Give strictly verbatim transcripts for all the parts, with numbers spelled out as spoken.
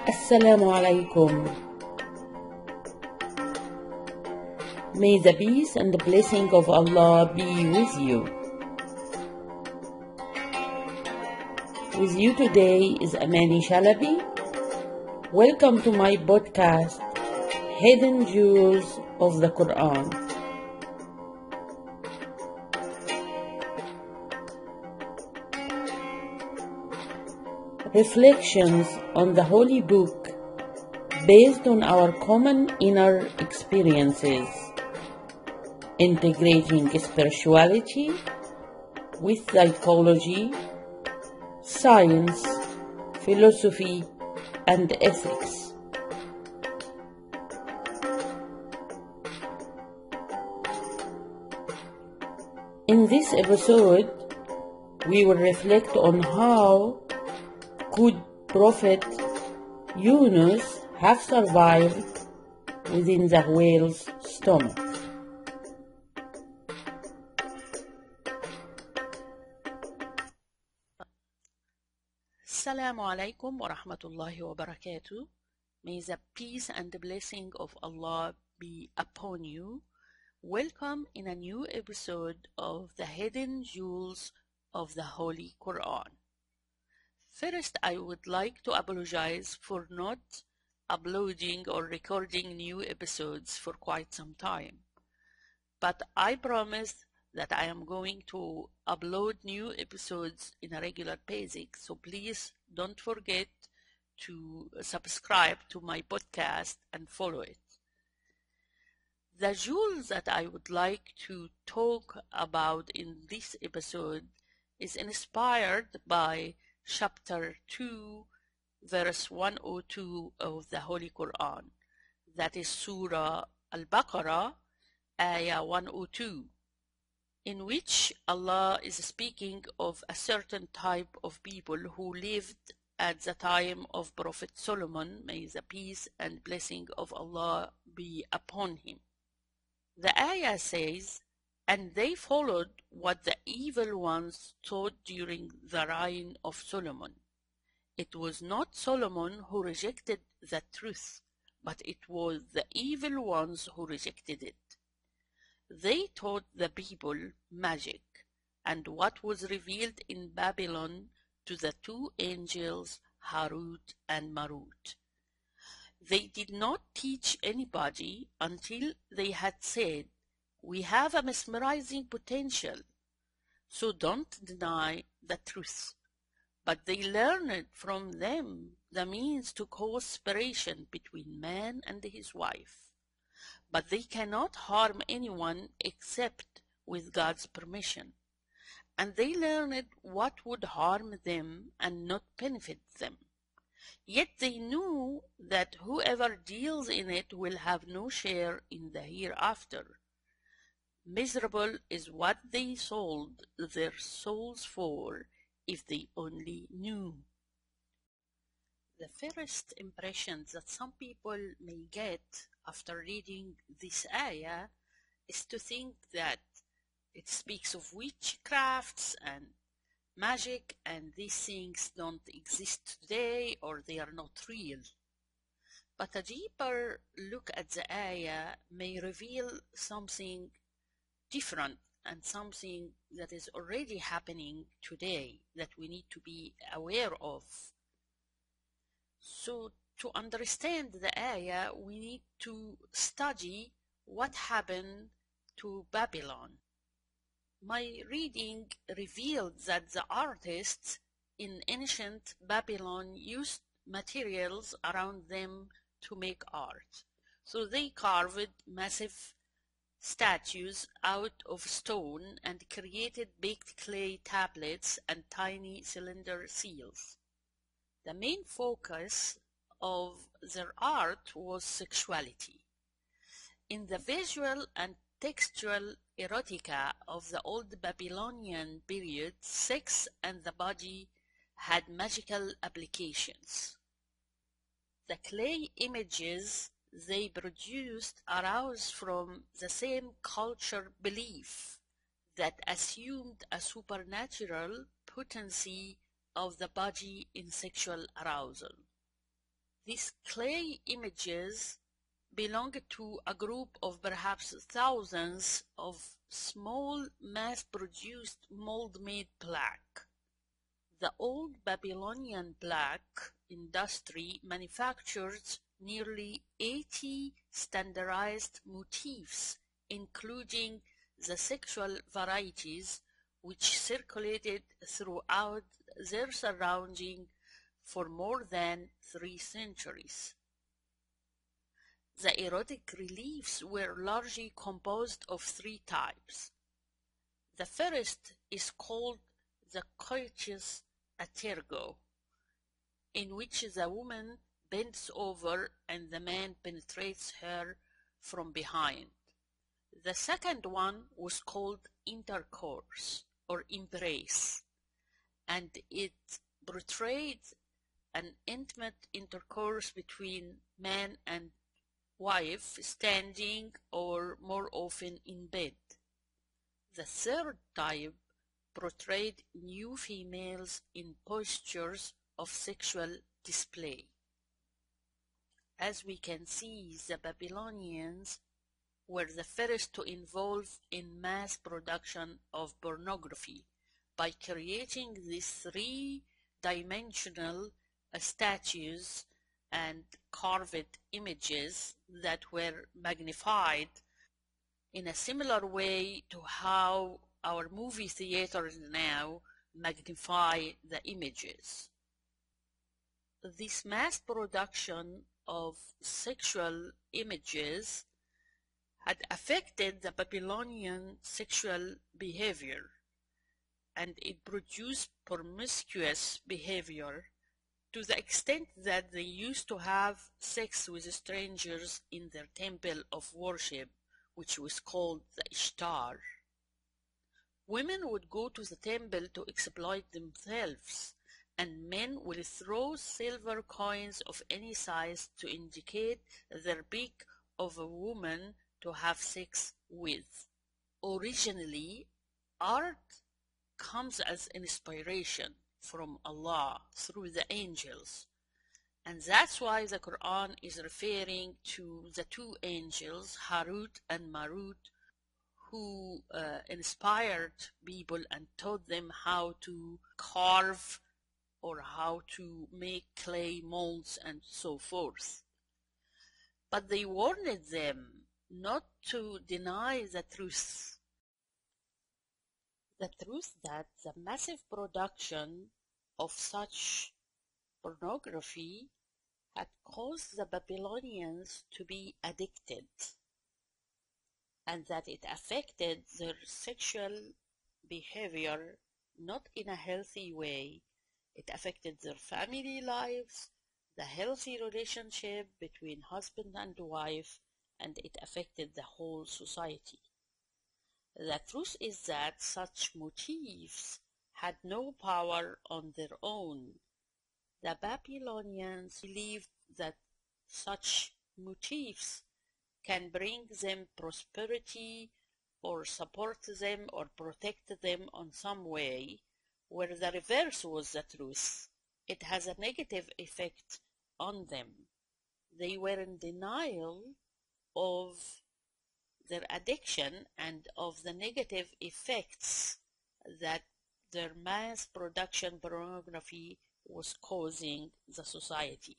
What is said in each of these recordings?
Assalamu alaikum. May the peace and the blessing of Allah be with you. With you today is Amani Shalabi. Welcome to my podcast, Hidden Jewels of the Quran. Reflections on the Holy Book based on our common inner experiences, integrating spirituality with psychology, science, philosophy, and ethics. In this episode, we will reflect on how could Prophet Yunus have survived within the whale's stomach. Assalamu alaikum wa rahmatullahi wa barakatuh. May the peace and the blessing of Allah be upon you. Welcome in a new episode of the Hidden Jewels of the Holy Quran. First, I would like to apologize for not uploading or recording new episodes for quite some time. But I promise that I am going to upload new episodes in a regular basis, so please don't forget to subscribe to my podcast and follow it. The jewels that I would like to talk about in this episode is inspired by chapter two, verse one oh two of the Holy Quran. That is Surah Al-Baqarah, Ayah one oh two, in which Allah is speaking of a certain type of people who lived at the time of Prophet Solomon, may the peace and blessing of Allah be upon him. The ayah says, "And they followed what the evil ones taught during the reign of Solomon. It was not Solomon who rejected the truth, but it was the evil ones who rejected it. They taught the people magic and what was revealed in Babylon to the two angels Harut and Marut. They did not teach anybody until they had said, 'We have a mesmerizing potential, so don't deny the truth.' But they learned from them the means to cause separation between man and his wife. But they cannot harm anyone except with God's permission. And they learned what would harm them and not benefit them. Yet they knew that whoever deals in it will have no share in the hereafter. Miserable is what they sold their souls for, if they only knew." The first impression that some people may get after reading this ayah is to think that it speaks of witchcrafts and magic, and these things don't exist today or they are not real. But a deeper look at the ayah may reveal something different and something that is already happening today that we need to be aware of. So to understand the ayah, we need to study what happened to Babylon. My reading revealed that the artists in ancient Babylon used materials around them to make art. So they carved massive statues out of stone and created baked clay tablets and tiny cylinder seals. The main focus of their art was sexuality. In the visual and textual erotica of the old Babylonian period, sex and the body had magical applications. The clay images they produced arose from the same culture belief that assumed a supernatural potency of the body in sexual arousal. These clay images belong to a group of perhaps thousands of small mass-produced mold-made plaque. The old Babylonian plaque industry manufactured nearly eighty standardized motifs, including the sexual varieties which circulated throughout their surrounding for more than three centuries. The erotic reliefs were largely composed of three types. The first is called the coitus atergo, in which the woman bends over and the man penetrates her from behind. The second one was called intercourse or embrace, and it portrayed an intimate intercourse between man and wife, standing or more often in bed. The third type portrayed new females in postures of sexual display. As we can see, the Babylonians were the first to involve in mass production of pornography by creating these three-dimensional statues and carved images that were magnified in a similar way to how our movie theaters now magnify the images. This mass production of sexual images had affected the Babylonian sexual behavior, and it produced promiscuous behavior to the extent that they used to have sex with strangers in their temple of worship, which was called the Ishtar. Women would go to the temple to exploit themselves, and men would throw silver coins of any size to indicate their pick of a woman to have sex with. Originally, art comes as inspiration from Allah through the angels, and that's why the Quran is referring to the two angels, Harut and Marut, who uh, inspired people and taught them how to carve or how to make clay molds and so forth. But they warned them not to deny the truth. The truth that the massive production of such pornography had caused the Babylonians to be addicted, and that it affected their sexual behavior not in a healthy way. It affected their family lives, the healthy relationship between husband and wife, and it affected the whole society. The truth is that such motifs had no power on their own. The Babylonians believed that such motifs can bring them prosperity or support them or protect them on some way, where the reverse was the truth. It has a negative effect on them. They were in denial of their addiction and of the negative effects that their mass production pornography was causing the society.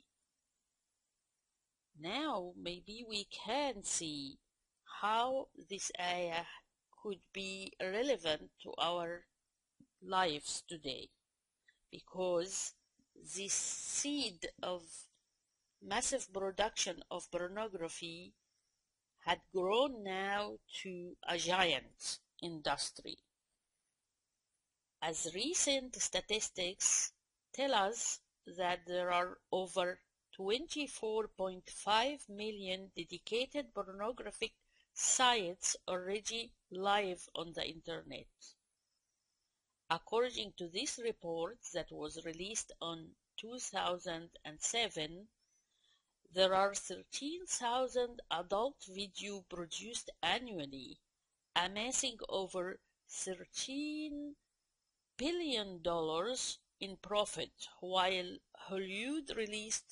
Now maybe we can see how this ayah could be relevant to our lives today, because this seed of massive production of pornography had grown now to a giant industry. As recent statistics tell us that there are over twenty-four point five million dedicated pornographic sites already live on the internet. According to this report that was released on two thousand seven, there are thirteen thousand adult videos produced annually, amassing over thirteen billion dollars in profit, while Hollywood released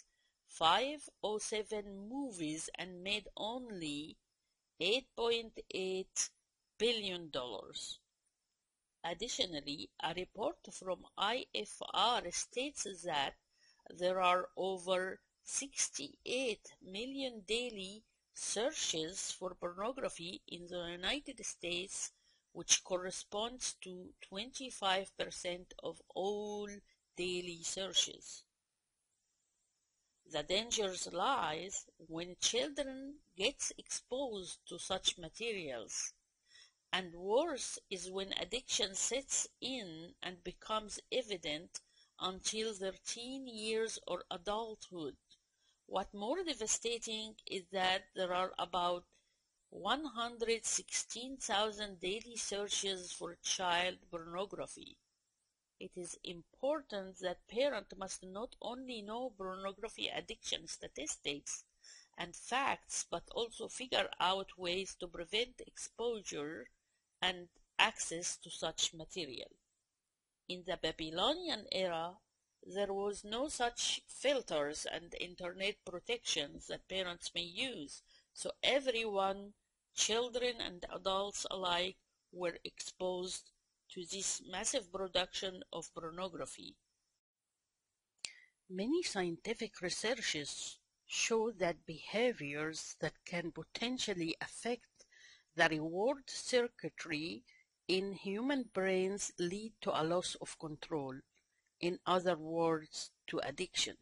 five hundred seven movies and made only eight point eight billion dollars. Additionally, a report from I F R states that there are over sixty-eight million daily searches for pornography in the United States, which corresponds to twenty-five percent of all daily searches. The danger lies when children get exposed to such materials, and worse is when addiction sets in and becomes evident until their teen years or adulthood. What more devastating is that there are about one hundred sixteen thousand daily searches for child pornography. It is important that parents must not only know pornography addiction statistics and facts, but also figure out ways to prevent exposure and access to such material. In the Babylonian era, there was no such filters and internet protections that parents may use, so everyone, children and adults alike, were exposed to this massive production of pornography. Many scientific researches show that behaviors that can potentially affect the reward circuitry in human brains lead to a loss of control, in other words, to addiction.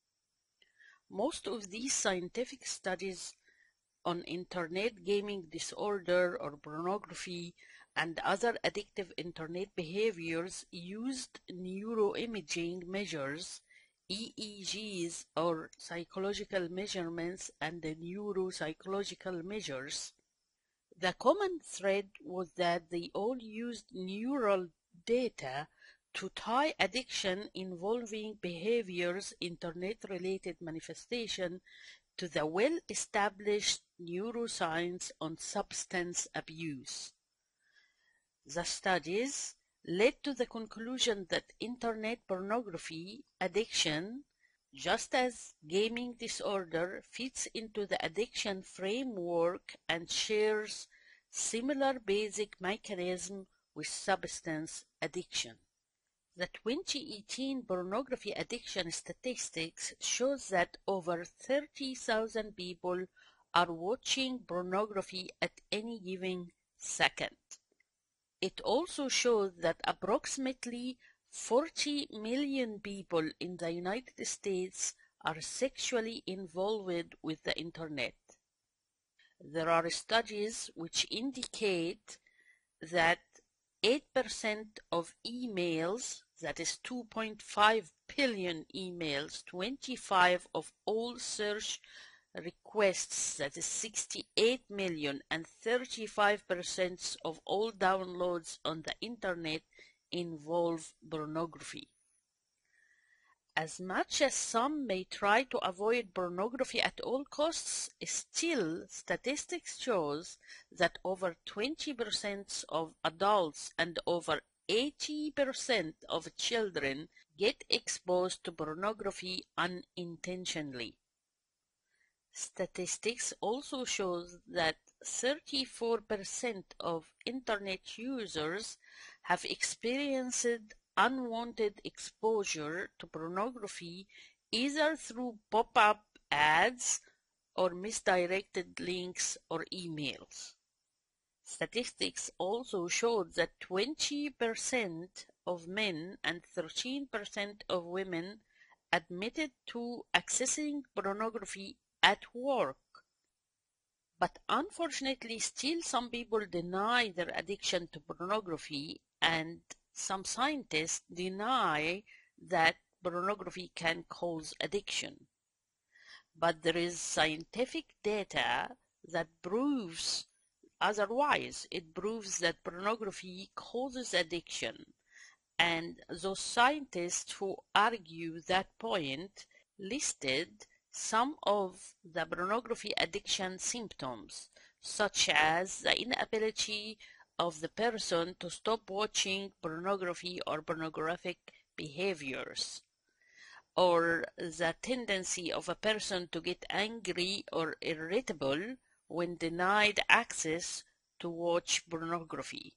Most of these scientific studies on internet gaming disorder or pornography and other addictive internet behaviors used neuroimaging measures, E E Gs, or psychological measurements, and the neuropsychological measures. The common thread was that they all used neural data to tie addiction involving behaviors, internet-related manifestation, to the well-established neuroscience on substance abuse. The studies led to the conclusion that internet pornography addiction, just as gaming disorder, fits into the addiction framework and shares similar basic mechanism with substance addiction. The twenty eighteen pornography addiction statistics shows that over thirty thousand people are watching pornography at any given second. It also shows that approximately forty million people in the United States are sexually involved with the internet. There are studies which indicate that eight percent of emails, that is two point five billion emails, twenty-five of all search requests, that is sixty-eight million, and thirty-five percent of all downloads on the internet involve pornography. As much as some may try to avoid pornography at all costs, still statistics shows that over twenty percent of adults and over eighty percent of children get exposed to pornography unintentionally. Statistics also shows that thirty-four percent of internet users have experienced unwanted exposure to pornography either through pop-up ads or misdirected links or emails. Statistics also showed that twenty percent of men and thirteen percent of women admitted to accessing pornography at work. But unfortunately, still some people deny their addiction to pornography, and some scientists deny that pornography can cause addiction. But there is scientific data that proves otherwise. It proves that pornography causes addiction, and those scientists who argue that point listed some of the pornography addiction symptoms, such as the inability of the person to stop watching pornography or pornographic behaviors, or the tendency of a person to get angry or irritable when denied access to watch pornography,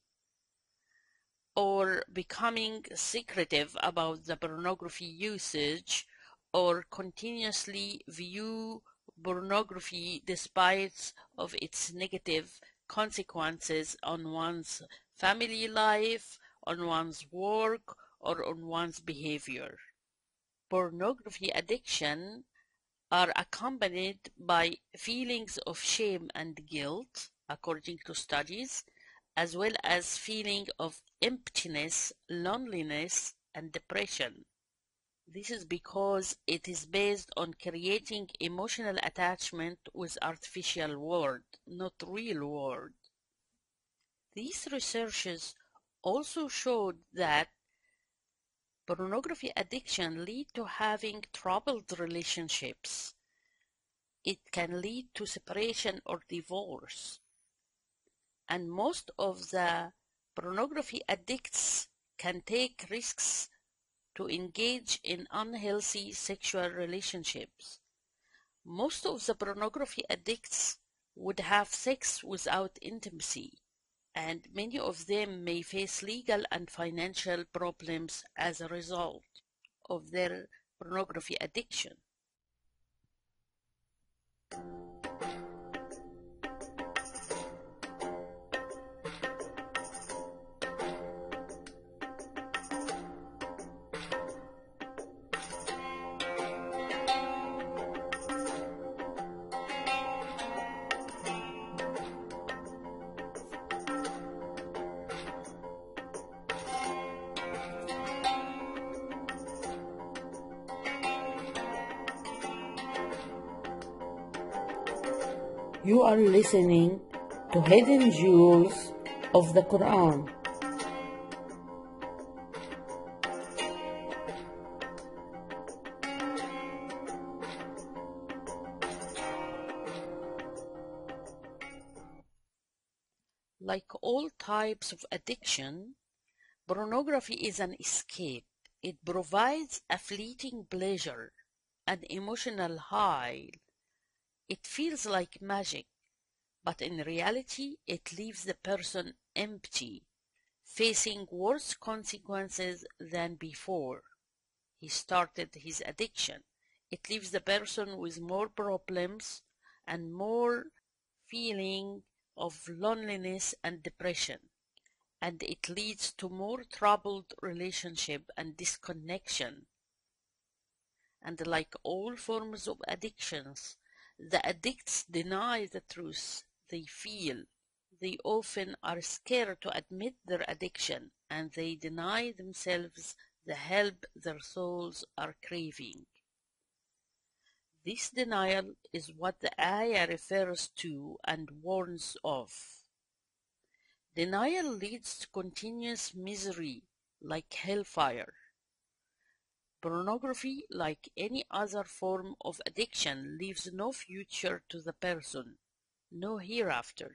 or becoming secretive about the pornography usage, or continuously view pornography despite of its negative consequences on one's family life, on one's work, or on one's behavior. Pornography addiction are accompanied by feelings of shame and guilt, according to studies, as well as feeling of emptiness, loneliness, and depression. This is because it is based on creating emotional attachment with artificial world, not real world. These researches also showed that pornography addiction leads to having troubled relationships. It can lead to separation or divorce. And most of the pornography addicts can take risks to engage in unhealthy sexual relationships. Most of the pornography addicts would have sex without intimacy, and many of them may face legal and financial problems as a result of their pornography addiction. You are listening to Hidden Jewels of the Quran. Like all types of addiction, pornography is an escape. It provides a fleeting pleasure, an emotional high. It feels like magic, but in reality it leaves the person empty, facing worse consequences than before he started his addiction. It leaves the person with more problems and more feeling of loneliness and depression, and it leads to more troubled relationship and disconnection. And like all forms of addictions, the addicts deny the truth they feel. They often are scared to admit their addiction, and they deny themselves the help their souls are craving. This denial is what the ayah refers to and warns of. Denial leads to continuous misery, like hellfire. Pornography, like any other form of addiction, leaves no future to the person, no hereafter.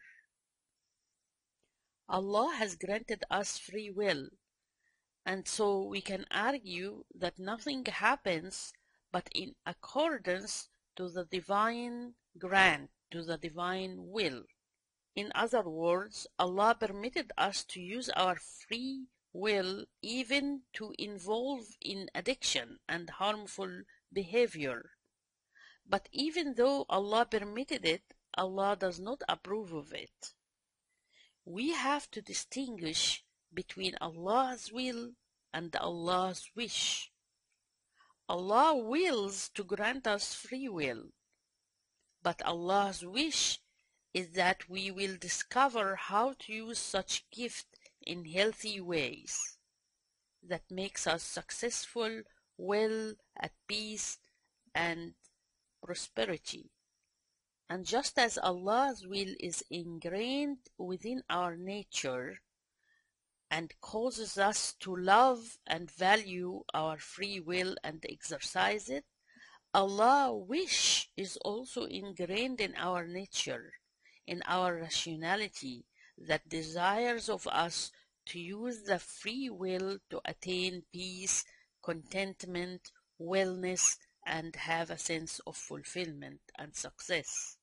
Allah has granted us free will, and so we can argue that nothing happens but in accordance to the divine grant, to the divine will. In other words, Allah permitted us to use our free will even to involve in addiction and harmful behavior. But even though Allah permitted it, Allah does not approve of it. We have to distinguish between Allah's will and Allah's wish. Allah wills to grant us free will, but Allah's wish is that we will discover how to use such gift in healthy ways that makes us successful, well, at peace, and prosperity. And just as Allah's will is ingrained within our nature and causes us to love and value our free will and exercise it, Allah's wish is also ingrained in our nature, in our rationality, that desires of us to use the free will to attain peace, contentment, wellness, and have a sense of fulfillment and success.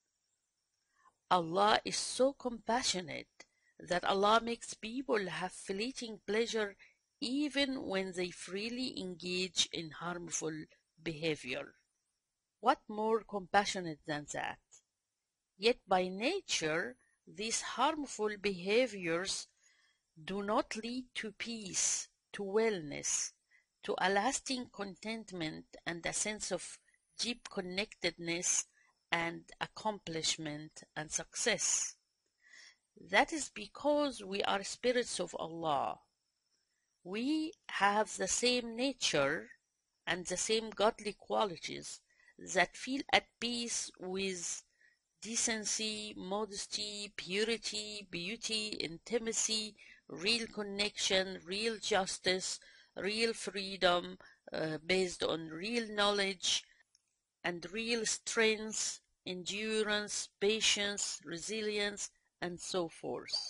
Allah is so compassionate that Allah makes people have fleeting pleasure even when they freely engage in harmful behavior. What more compassionate than that? Yet by nature, these harmful behaviors do not lead to peace, to wellness, to a lasting contentment and a sense of deep connectedness and accomplishment and success. That is because we are spirits of Allah. We have the same nature and the same godly qualities that feel at peace with decency, modesty, purity, beauty, intimacy, real connection, real justice, real freedom uh, based on real knowledge and real strength, endurance, patience, resilience, and so forth.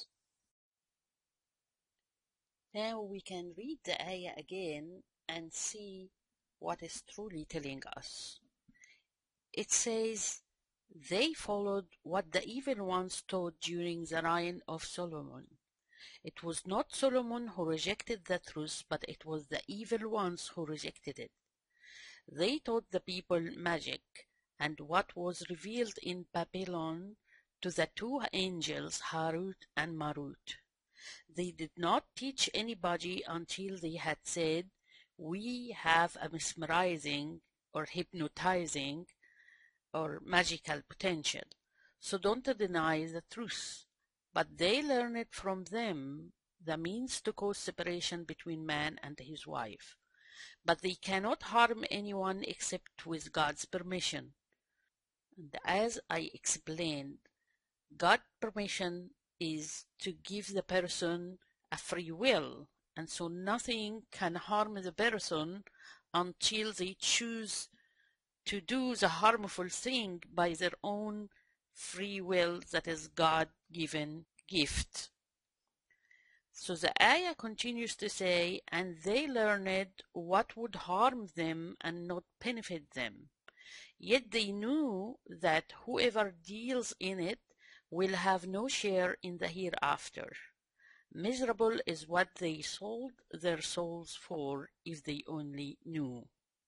Now we can read the ayah again and see what is truly telling us. It says, they followed what the evil ones taught during the reign of Solomon. It was not Solomon who rejected the truth, but it was the evil ones who rejected it. They taught the people magic and what was revealed in Babylon to the two angels Harut and Marut. They did not teach anybody until they had said, we have a mesmerizing or hypnotizing or magical potential, so don't deny the truth. But they learned from them the means to cause separation between man and his wife. But they cannot harm anyone except with God's permission. And as I explained, God's permission is to give the person a free will, and so nothing can harm the person until they choose to do the harmful thing by their own free will, that is God-given gift. So the ayah continues to say, and they learned what would harm them and not benefit them. Yet they knew that whoever deals in it will have no share in the hereafter. Miserable is what they sold their souls for, if they only knew.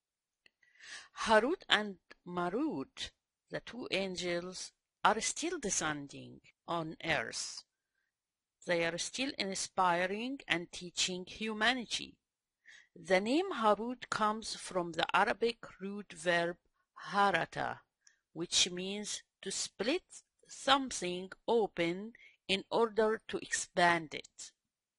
Harut and Marut, the two angels, are still descending on earth. They are still inspiring and teaching humanity. The name Harut comes from the Arabic root verb harata, which means to split something open in order to expand it.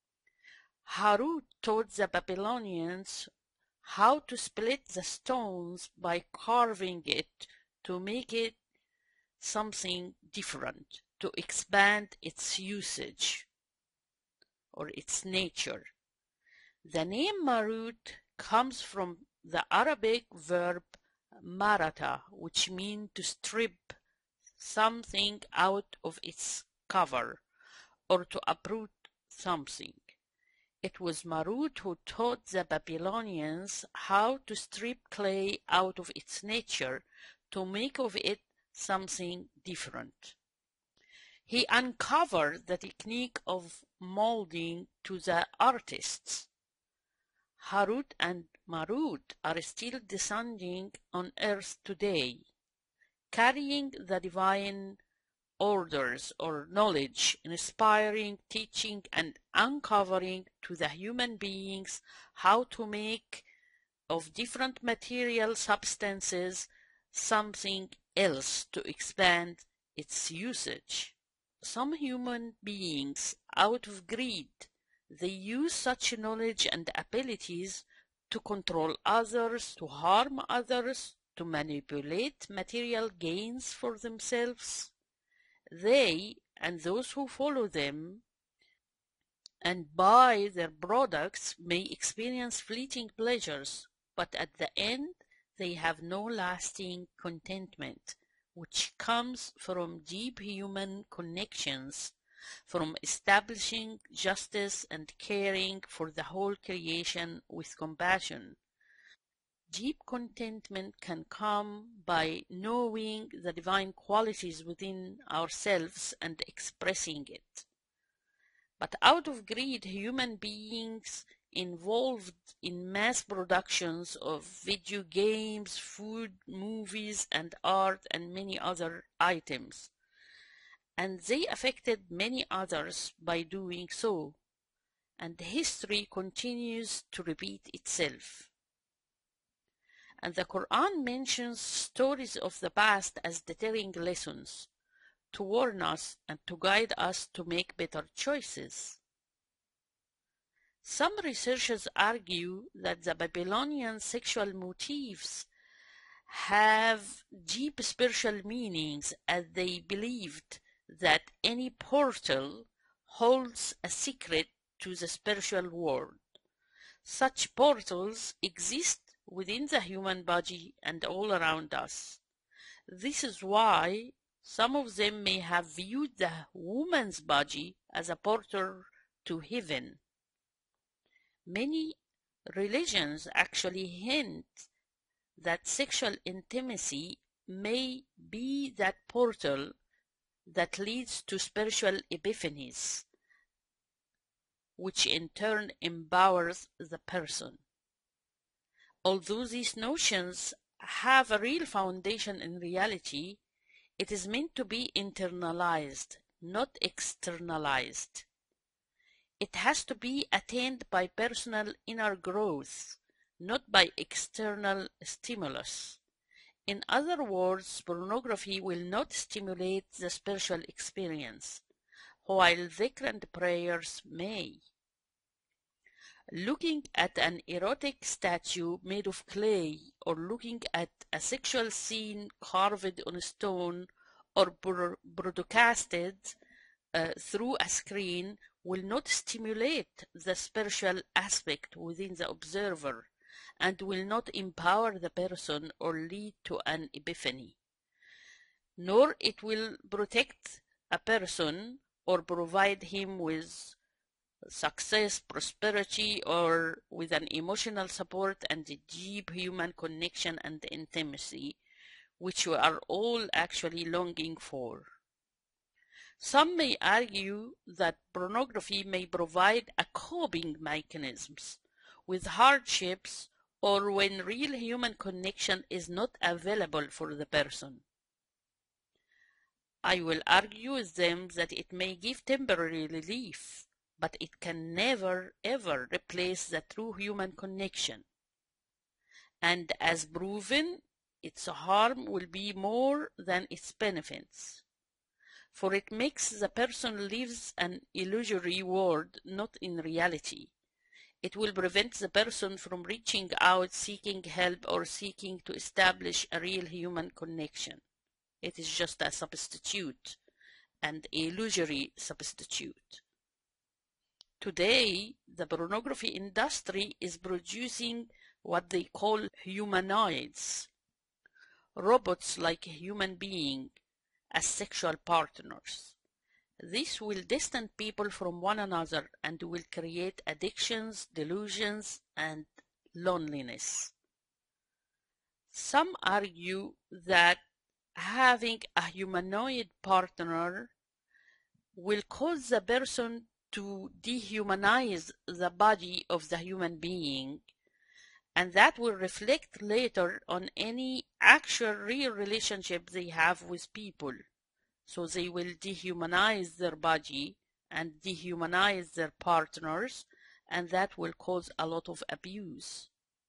Harut taught the Babylonians how to split the stones by carving it to make it something different, to expand its usage or its nature. The name Marut comes from the Arabic verb marata, which means to strip something out of its cover or to uproot something. It was Marut who taught the Babylonians how to strip clay out of its nature to make of it something different. He uncovered the technique of molding to the artists. Harut and Marut are still descending on earth today, carrying the divine orders or knowledge, inspiring, teaching, and uncovering to the human beings how to make of different material substances something else to expand its usage. Some human beings, out of greed, they use such knowledge and abilities to control others, to harm others, to manipulate material gains for themselves. They and those who follow them and buy their products may experience fleeting pleasures, but at the end they have no lasting contentment, which comes from deep human connections, from establishing justice and caring for the whole creation with compassion. Deep contentment can come by knowing the divine qualities within ourselves and expressing it. But out of greed, human beings involved in mass productions of video games, food, movies, and art, and many other items. And they affected many others by doing so. And history continues to repeat itself. And the Quran mentions stories of the past as deterring lessons to warn us and to guide us to make better choices. Some researchers argue that the Babylonian sexual motifs have deep spiritual meanings, as they believed that any portal holds a secret to the spiritual world. Such portals exist within the human body and all around us. This is why some of them may have viewed the woman's body as a portal to heaven. Many religions actually hint that sexual intimacy may be that portal that leads to spiritual epiphanies, which in turn empowers the person. Although these notions have a real foundation in reality, it is meant to be internalized, not externalized. It has to be attained by personal inner growth, not by external stimulus. In other words, pornography will not stimulate the spiritual experience, while dhikr and prayers may. Looking at an erotic statue made of clay, or looking at a sexual scene carved on stone or broadcasted uh, through a screen will not stimulate the spiritual aspect within the observer and will not empower the person or lead to an epiphany. Nor it will protect a person or provide him with success, prosperity, or with an emotional support and a deep human connection and intimacy, which we are all actually longing for. Some may argue that pornography may provide a coping mechanisms with hardships or when real human connection is not available for the person. I will argue with them that it may give temporary relief, but it can never ever replace the true human connection. And as proven, its harm will be more than its benefits. For it makes the person lives an illusory world, not in reality. It will prevent the person from reaching out, seeking help, or seeking to establish a real human connection. It is just a substitute, and illusory substitute. Today, the pornography industry is producing what they call humanoids, robots like a human being, as sexual partners. This will distance people from one another and will create addictions, delusions, and loneliness. Some argue that having a humanoid partner will cause the person to dehumanize the body of the human being, and that will reflect later on any actual real relationship they have with people. So they will dehumanize their body and dehumanize their partners, and that will cause a lot of abuse.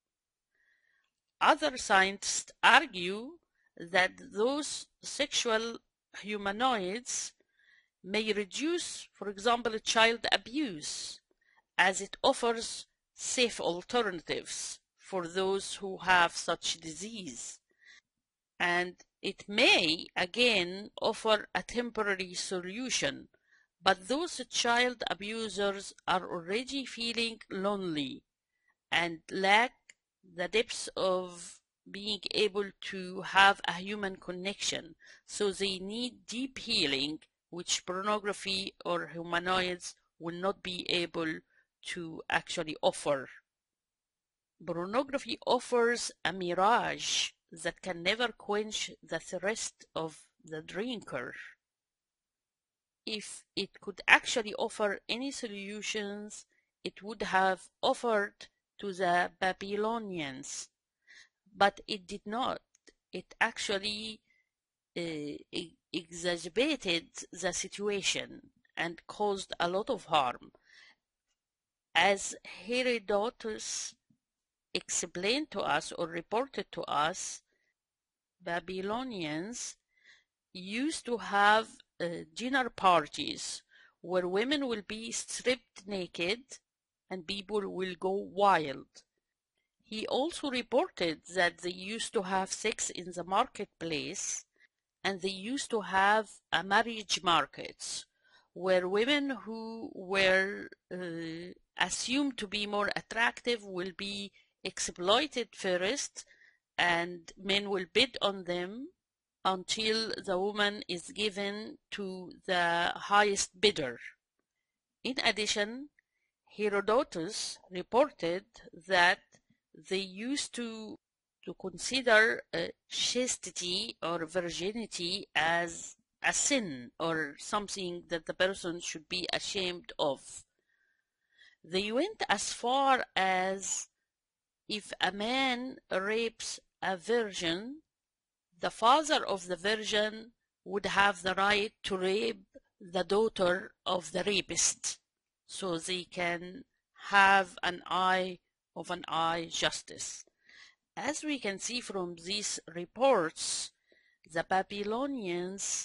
Other scientists argue that those sexual humanoids may reduce, for example, child abuse, as it offers safe alternatives for those who have such disease. And it may, again, offer a temporary solution, but those child abusers are already feeling lonely and lack the depths of being able to have a human connection, so they need deep healing, which pornography or humanoids will not be able to actually offer. Pornography offers a mirage that can never quench the thirst of the drinker. If it could actually offer any solutions, it would have offered to the Babylonians, but it did not. It actually uh, exacerbated the situation and caused a lot of harm. As Herodotus explained to us or reported to us, Babylonians used to have uh, dinner parties where women will be stripped naked and people will go wild. He also reported that they used to have sex in the marketplace, and they used to have a marriage markets where women who were uh, assumed to be more attractive will be exploited first, and men will bid on them until the woman is given to the highest bidder. In addition, Herodotus reported that they used to to consider uh, chastity or virginity as a sin or something that the person should be ashamed of. They went as far as if a man rapes a virgin, the father of the virgin would have the right to rape the daughter of the rapist, so they can have an eye of an eye justice. As we can see from these reports, the Babylonians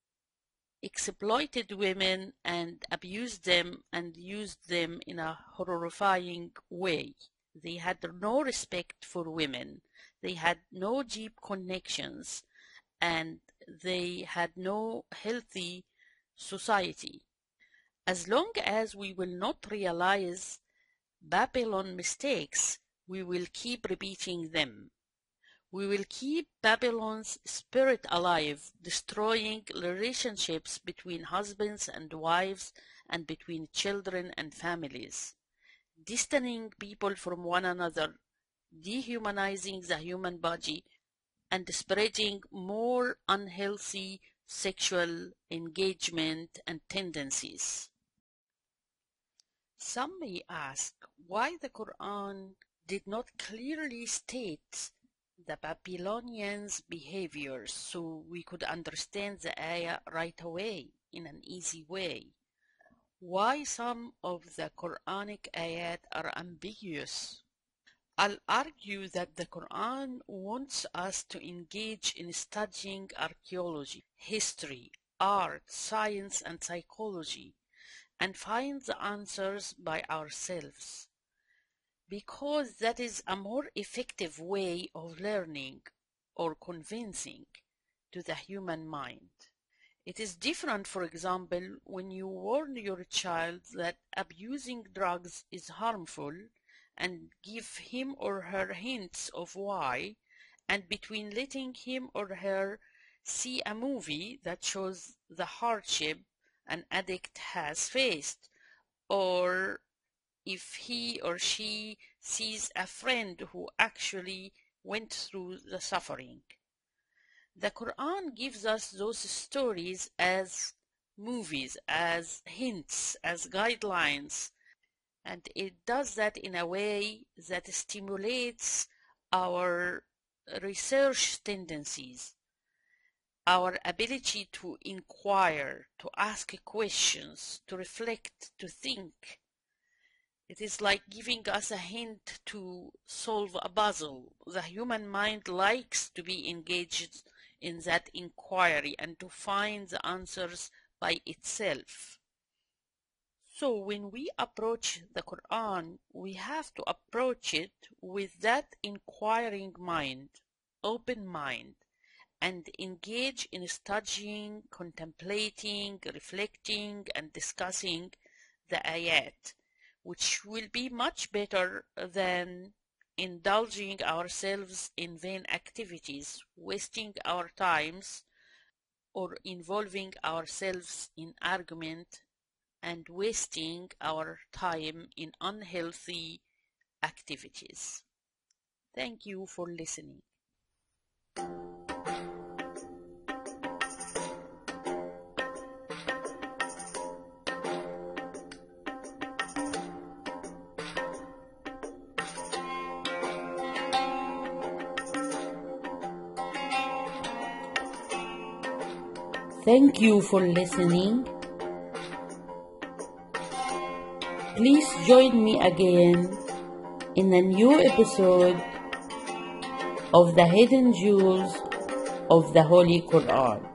exploited women and abused them and used them in a horrifying way. They had no respect for women. They had no deep connections, and they had no healthy society. As long as we will not realize Babylon mistakes, we will keep repeating them. We will keep Babylon's spirit alive, destroying relationships between husbands and wives and between children and families, distancing people from one another, dehumanizing the human body, and spreading more unhealthy sexual engagement and tendencies. Some may ask why the Quran did not clearly state the Babylonians' behaviors so we could understand the ayah right away in an easy way. Why some of the Quranic ayat are ambiguous? I'll argue that the Quran wants us to engage in studying archaeology, history, art, science, and psychology, and find the answers by ourselves, because that is a more effective way of learning or convincing to the human mind. It is different, for example, when you warn your child that abusing drugs is harmful and give him or her hints of why, and between letting him or her see a movie that shows the hardship an addict has faced, or if he or she sees a friend who actually went through the suffering. The Quran gives us those stories as movies, as hints, as guidelines, and it does that in a way that stimulates our research tendencies, our ability to inquire, to ask questions, to reflect, to think. It is like giving us a hint to solve a puzzle. The human mind likes to be engaged in that inquiry and to find the answers by itself. So when we approach the Quran, we have to approach it with that inquiring mind, open mind, and engage in studying, contemplating, reflecting, and discussing the ayat, which will be much better than indulging ourselves in vain activities, wasting our times, or involving ourselves in argument and wasting our time in unhealthy activities. Thank you for listening. Thank you for listening. Please join me again in a new episode of the Hidden Jewels of the Holy Quran.